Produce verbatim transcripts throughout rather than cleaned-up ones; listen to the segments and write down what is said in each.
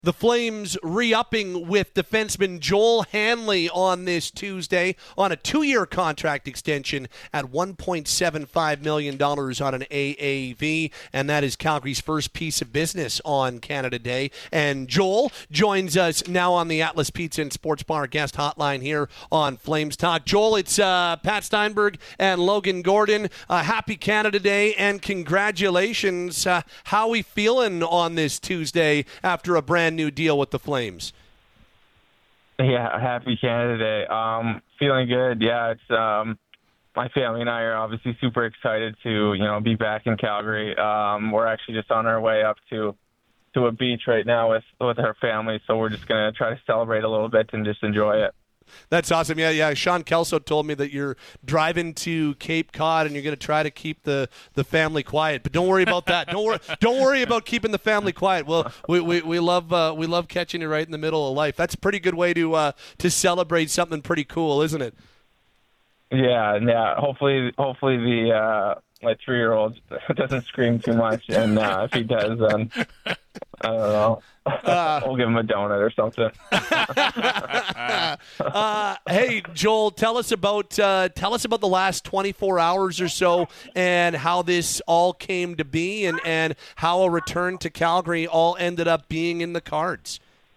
The Flames re-upping with defenseman Joel Hanley on this Tuesday on a two-year contract extension at one point seven five million dollars on an A A V, and that is Calgary's first piece of business on Canada Day. And Joel joins us now on the Atlas Pizza and Sports Bar guest hotline here on Flames Talk. Joel, it's uh, Pat Steinberg and Logan Gordon. Uh, happy Canada Day, and congratulations. Uh, how are we feeling on this Tuesday after a brand new deal with the Flames? Yeah, happy Canada Day. Um, feeling good. Yeah, it's um, my family and I are obviously super excited to you know be back in Calgary. Um, we're actually just on our way up to to a beach right now with with our family, so we're just gonna try to celebrate a little bit and just enjoy it. That's awesome. Yeah, yeah. Sean Kelso told me that you're driving to Cape Cod and you're going to try to keep the, the family quiet. But don't worry about that. Don't worry. Don't worry about keeping the family quiet. Well, we we, we love uh, we love catching you right in the middle of life. That's a pretty good way to uh, to celebrate something pretty cool, isn't it? Yeah, yeah. Hopefully, hopefully the uh, my three year old doesn't scream too much, and uh, if he does, then I don't know. Uh, we'll give him a donut or something. uh, hey, Joel, tell us about uh, tell us about the last twenty-four hours or so, and how this all came to be, and, and how a return to Calgary all ended up being in the cards.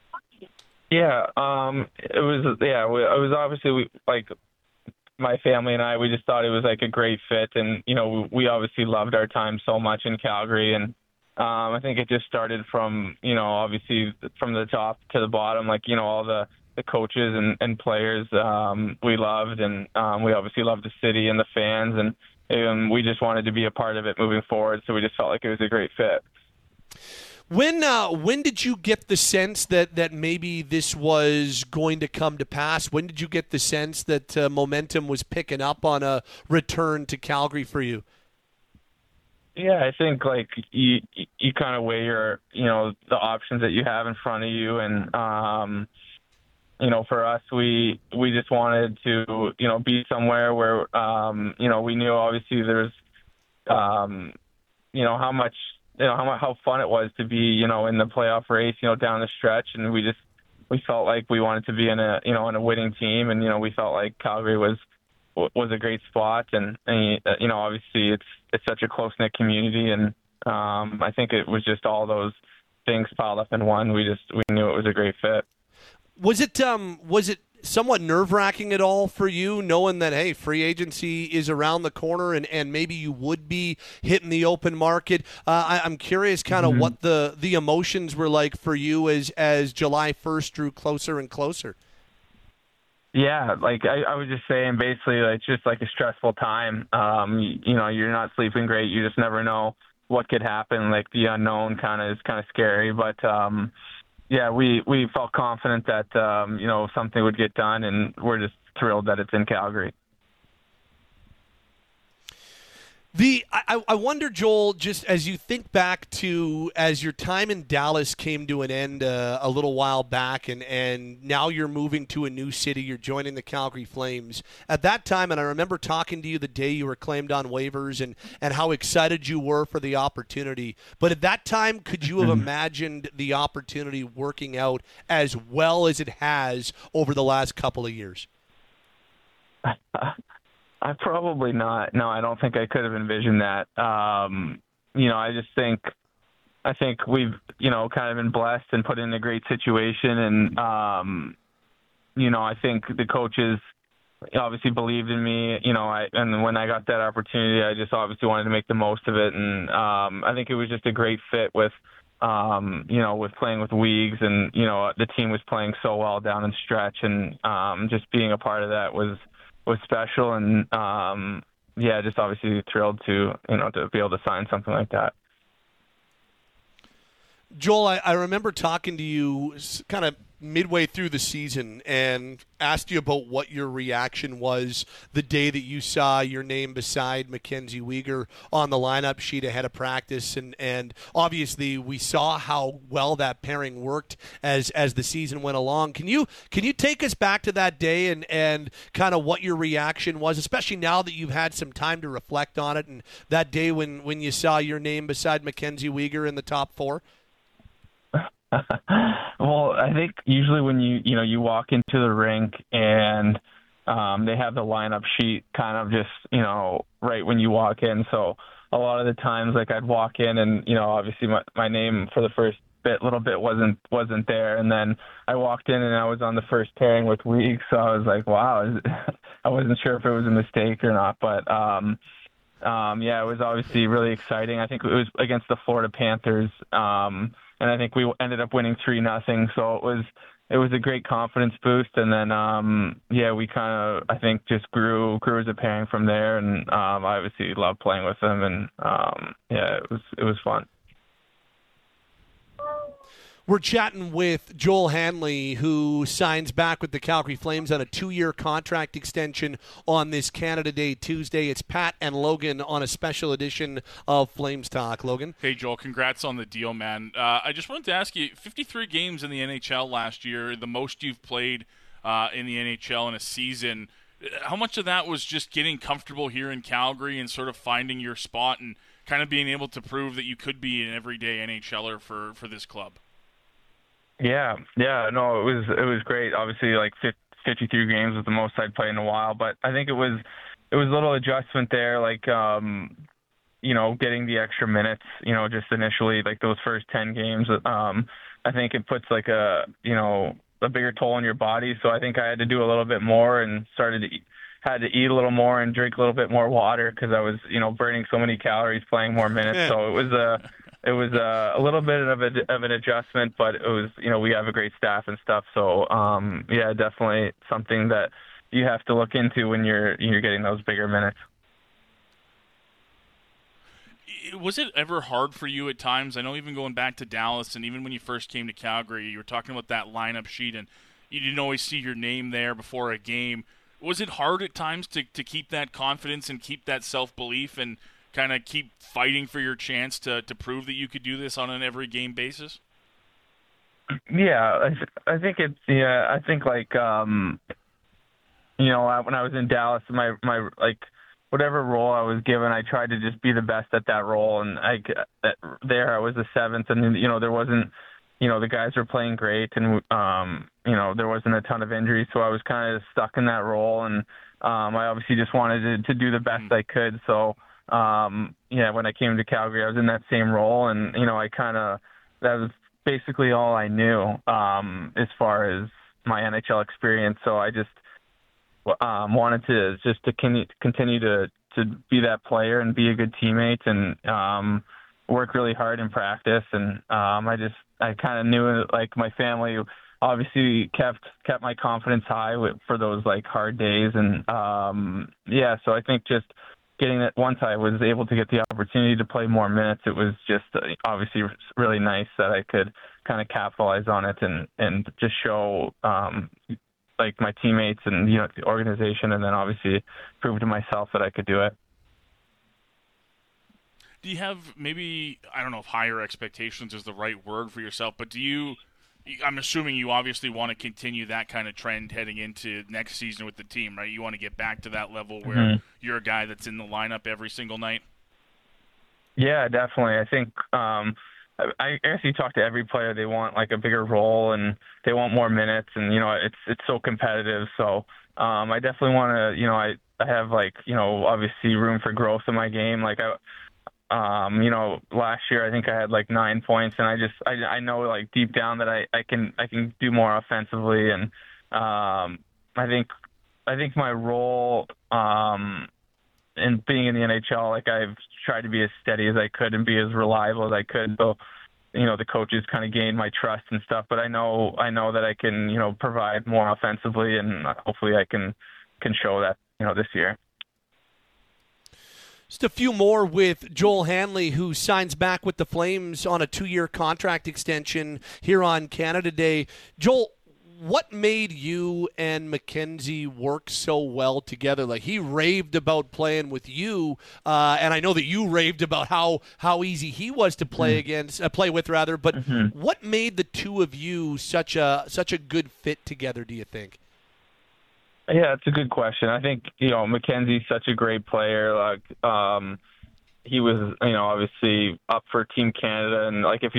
Yeah, um, it was. Yeah, we, it was obviously we, like my family and I. We just thought it was like a great fit, and you know, we, we obviously loved our time so much in Calgary, and. Um, I think it just started from, you know, obviously from the top to the bottom, like, you know, all the, the coaches and, and players um, we loved. And um, we obviously loved the city and the fans. And, and we just wanted to be a part of it moving forward. So we just felt like it was a great fit. When uh, when did you get the sense that, that maybe this was going to come to pass? When did you get the sense that uh, momentum was picking up on a return to Calgary for you? Yeah, I think like you you kind of weigh your you know the options that you have in front of you, and um, you know for us we we just wanted to you know be somewhere where um, you know we knew obviously there's um, you know how much you know how much, how fun it was to be you know in the playoff race you know down the stretch, and we just we felt like we wanted to be in a you know in a winning team, and you know we felt like Calgary was. was a great spot, and, and you know obviously it's it's such a close-knit community, and um, I think it was just all those things piled up in one. We just we knew it was a great fit. Was it um was it somewhat nerve-wracking at all for you, knowing that hey, free agency is around the corner, and, and maybe you would be hitting the open market? Uh, I, I'm curious, kind of mm-hmm. what the the emotions were like for you as as July first drew closer and closer. Yeah, like I, I was just saying, basically, like, it's just like a stressful time. Um, you, you know, you're not sleeping great. You just never know what could happen. Like the unknown kind of is kind of scary. But um, yeah, we, we felt confident that um, you know something would get done, and we're just thrilled that it's in Calgary. The I, I wonder, Joel, just as you think back to as your time in Dallas came to an end uh, a little while back, and, and now you're moving to a new city, you're joining the Calgary Flames. At that time, and I remember talking to you the day you were claimed on waivers, and, and how excited you were for the opportunity. But at that time, could you have imagined the opportunity working out as well as it has over the last couple of years? I probably not. No, I don't think I could have envisioned that. Um, you know, I just think, I think we've, you know, kind of been blessed and put in a great situation. And, um, you know, I think the coaches obviously believed in me, you know, I, and when I got that opportunity, I just obviously wanted to make the most of it. And um, I think it was just a great fit with, um, you know, with playing with Weegs, and, you know, the team was playing so well down the stretch, and um, just being a part of that was, was special, and um, yeah, just obviously thrilled to you know to be able to sign something like that. Joel, I, I remember talking to you kind of midway through the season and asked you about what your reaction was the day that you saw your name beside Mackenzie Weegar on the lineup sheet ahead of practice, and, and obviously we saw how well that pairing worked as as the season went along. Can you can you take us back to that day and, and kind of what your reaction was, especially now that you've had some time to reflect on it, and that day when, when you saw your name beside Mackenzie Weegar in the top four? Well, I think usually when you you know you walk into the rink and um, they have the lineup sheet kind of just you know right when you walk in. So a lot of the times, like I'd walk in and you know obviously my my name for the first bit little bit wasn't wasn't there, and then I walked in and I was on the first pairing with Weeks, so I was like, wow, is it, I wasn't sure if it was a mistake or not, but. Um, Um, yeah, it was obviously really exciting. I think it was against the Florida Panthers, um, and I think we ended up winning three nothing. So it was it was a great confidence boost. And then um, yeah, we kind of I think just grew grew as a pairing from there. And um, I obviously loved playing with them, and um, yeah, it was it was fun. We're chatting with Joel Hanley, who signs back with the Calgary Flames on a two-year contract extension on this Canada Day Tuesday. It's Pat and Logan on a special edition of Flames Talk. Logan? Hey, Joel. Congrats on the deal, man. Uh, I just wanted to ask you, fifty-three games in the N H L last year, the most you've played uh, in the N H L in a season. How much of that was just getting comfortable here in Calgary and sort of finding your spot and kind of being able to prove that you could be an everyday NHLer for, for this club? Yeah, yeah, no, it was it was great. Obviously, like fifty-three games was the most I'd played in a while, but I think it was it was a little adjustment there, like um, you know, getting the extra minutes. You know, just initially, like those first ten games. Um, I think it puts like a you know a bigger toll on your body. So I think I had to do a little bit more and started to eat, had to eat a little more and drink a little bit more water because I was you know burning so many calories playing more minutes. So it was a It was uh, a little bit of, a, of an adjustment, but it was, you know, we have a great staff and stuff. So, um, yeah, definitely something that you have to look into when you're you're getting those bigger minutes. Was it ever hard for you at times? I know even going back to Dallas and even when you first came to Calgary, you were talking about that lineup sheet and you didn't always see your name there before a game. Was it hard at times to, to keep that confidence and keep that self-belief and kind of keep fighting for your chance to, to prove that you could do this on an every game basis? Yeah, I, th- I think it's, yeah, I think like, um, you know, when I was in Dallas, my, my, like, whatever role I was given, I tried to just be the best at that role. And I, that, there I was the seventh and, you know, there wasn't, you know, the guys were playing great and, um, you know, there wasn't a ton of injuries. So I was kind of stuck in that role. And um, I obviously just wanted to, to do the best I could. So, Um, yeah, when I came to Calgary, I was in that same role, and you know, I kind of that was basically all I knew um, as far as my N H L experience. So I just um, wanted to just to continue to to be that player and be a good teammate and um, work really hard in practice. And um, I just I kind of knew like my family obviously kept kept my confidence high with, for those like hard days. And um, yeah, so I think just getting that once I was able to get the opportunity to play more minutes, it was just uh, obviously really nice that I could kind of capitalize on it and, and just show um, like my teammates and, you know, the organization, and then obviously prove to myself that I could do it. Do you have maybe, I don't know if higher expectations is the right word for yourself, but do you, I'm assuming you obviously want to continue that kind of trend heading into next season with the team, right? You want to get back to that level where mm-hmm. you're a guy that's in the lineup every single night? Yeah, definitely. I think um, I guess you talk to every player, they want like a bigger role and they want more minutes, and you know it's it's so competitive. So um, I definitely want to, you know, I I have like you know obviously room for growth in my game. Like I. Um, you know, last year I think I had like nine points, and I just I, I know like deep down that I, I can I can do more offensively, and um, I think I think my role um, in being in the N H L, like I've tried to be as steady as I could and be as reliable as I could. So, you know, the coaches kind of gained my trust and stuff, but I know I know that I can you know provide more offensively, and hopefully I can can show that you know this year. Just a few more with Joel Hanley, who signs back with the Flames on a two-year contract extension here on Canada Day. Joel, what made you and Mackenzie work so well together? Like, he raved about playing with you, uh, and I know that you raved about how, how easy he was to play mm-hmm. against, uh, play with rather. But mm-hmm. what made the two of you such a such a good fit together? Do you think? Yeah, it's a good question. I think, you know, Mackenzie's such a great player. Like, um, he was, you know, obviously up for Team Canada. And, like, if you're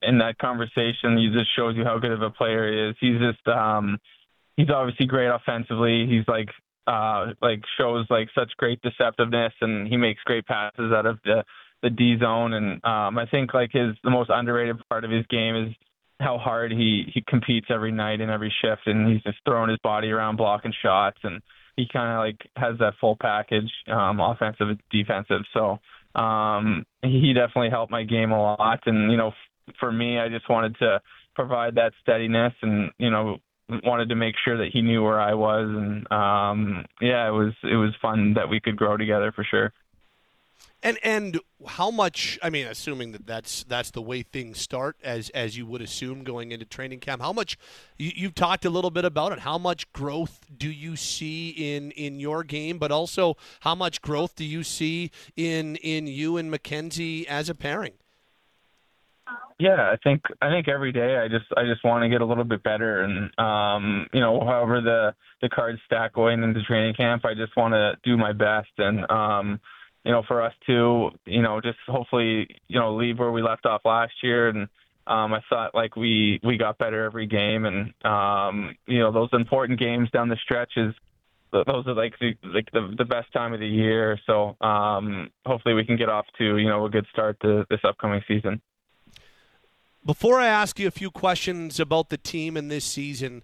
in that conversation, he just shows you how good of a player he is. He's just um, he's obviously great offensively. He's like uh, like shows like such great deceptiveness, and he makes great passes out of the the D zone. And um, I think like his the most underrated part of his game is how hard he he competes every night and every shift, and he's just throwing his body around, blocking shots, and he kind of like has that full package, um, offensive and defensive. So um, he definitely helped my game a lot. And, you know, f- for me, I just wanted to provide that steadiness and, you know, wanted to make sure that he knew where I was. And um, yeah, it was, it was fun that we could grow together for sure. And and how much? I mean, assuming that that's that's the way things start, as as you would assume going into training camp. How much? You, you've talked a little bit about it. How much growth do you see in, in your game? But also, how much growth do you see in in you and Mackenzie as a pairing? Yeah, I think I think every day I just I just want to get a little bit better, and um, you know, however the the cards stack going into training camp, I just want to do my best. And um, you know, for us to, you know, just hopefully, you know, leave where we left off last year. And um, I thought like we, we got better every game. And, um, you know, those important games down the stretches, those are like the, like the, the best time of the year. So um, hopefully we can get off to, you know, a good start to this upcoming season. Before I ask you a few questions about the team in this season,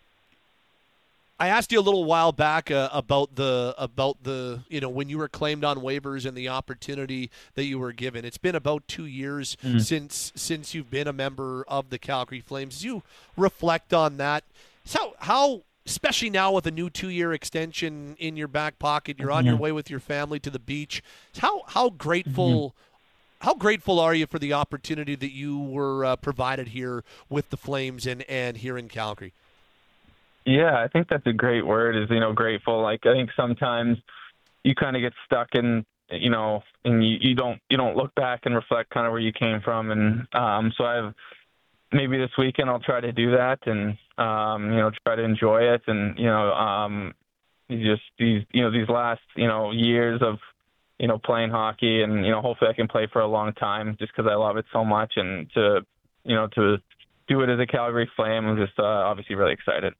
I asked you a little while back uh, about the about the you know when you were claimed on waivers and the opportunity that you were given. It's been about two years mm-hmm. since since you've been a member of the Calgary Flames. As you reflect on that, how how especially now with a new two-year extension in your back pocket, you're mm-hmm. on your way with your family to the beach. How how grateful. Mm-hmm. How grateful are you for the opportunity that you were uh, provided here with the Flames and, and here in Calgary? Yeah, I think that's a great word is, you know, grateful. Like, I think sometimes you kind of get stuck in, you know, and you, you don't, you don't look back and reflect kind of where you came from. And um, so I've, maybe this weekend I'll try to do that and, um, you know, try to enjoy it. And, you know, um, just these, you know, these last, you know, years of, you know, playing hockey and, you know, hopefully I can play for a long time just because I love it so much. And to, you know, to do it as a Calgary Flame, I'm just uh, obviously really excited.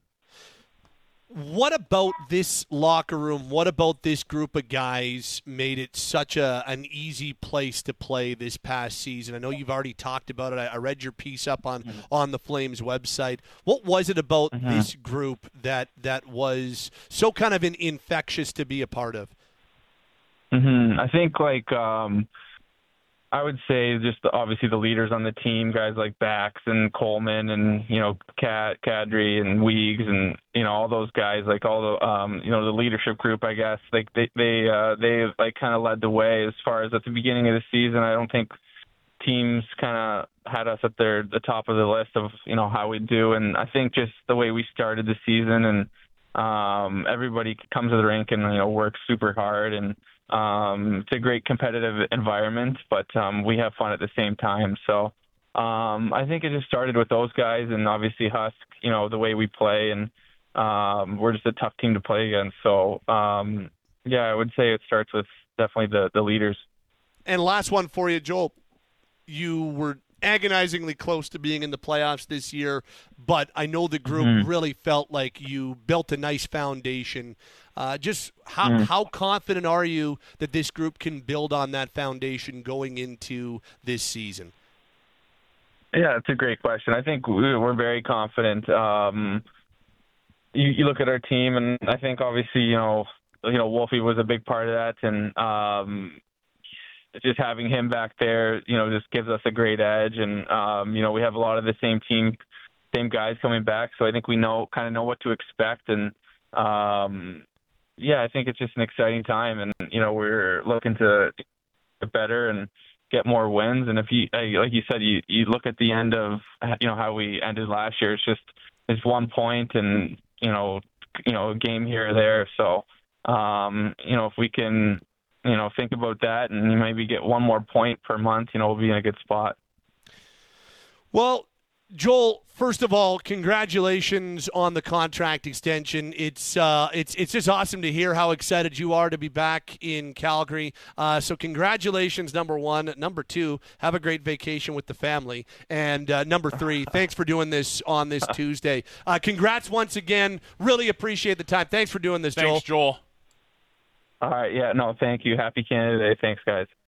What about this locker room? What about this group of guys made it such a an easy place to play this past season? I know you've already talked about it. I, I read your piece up on, mm-hmm. on the Flames website. What was it about mm-hmm. this group that that was so kind of an infectious to be a part of? Mm-hmm. I think like um, I would say just the, obviously the leaders on the team, guys like Bax and Coleman and, you know, Cad, Kadri and Weegs and, you know, all those guys, like all the, um, you know, the leadership group, I guess, like they, they, uh, they like kind of led the way as far as at the beginning of the season. I don't think teams kind of had us at their, the top of the list of, you know, how we do. And I think just the way we started the season and um, everybody comes to the rink and, you know, works super hard and, Um, it's a great competitive environment, but um, we have fun at the same time. So um, I think it just started with those guys and obviously Husk, you know, the way we play, and um, we're just a tough team to play against. So, um, yeah, I would say it starts with definitely the, the leaders. And last one for you, Joel. You were agonizingly close to being in the playoffs this year, but I know the group mm-hmm. really felt like you built a nice foundation. Uh, just how mm. how confident are you that this group can build on that foundation going into this season? Yeah, it's a great question. I think we're very confident. Um, you, you look at our team, and I think obviously, you know, you know, Wolfie was a big part of that, and um, just having him back there, you know, just gives us a great edge. And um, you know, we have a lot of the same team, same guys coming back, so I think we know kind of know what to expect. And um, yeah, I think it's just an exciting time, and you know, we're looking to get better and get more wins. And if you, like you said, you, you look at the end of, you know, how we ended last year, it's just, it's one point and, you know, you know, a game here or there. So, um, you know, if we can, you know, think about that and maybe get one more point per month, you know, we'll be in a good spot. Well, Joel, first of all, congratulations on the contract extension. It's uh, it's it's just awesome to hear how excited you are to be back in Calgary. Uh, so congratulations, number one. Number two, have a great vacation with the family. And uh, number three, thanks for doing this on this Tuesday. Uh, congrats once again. Really appreciate the time. Thanks for doing this, Joel. Thanks, Joel. All right. Yeah. No. Thank you. Happy Canada Day. Thanks, guys.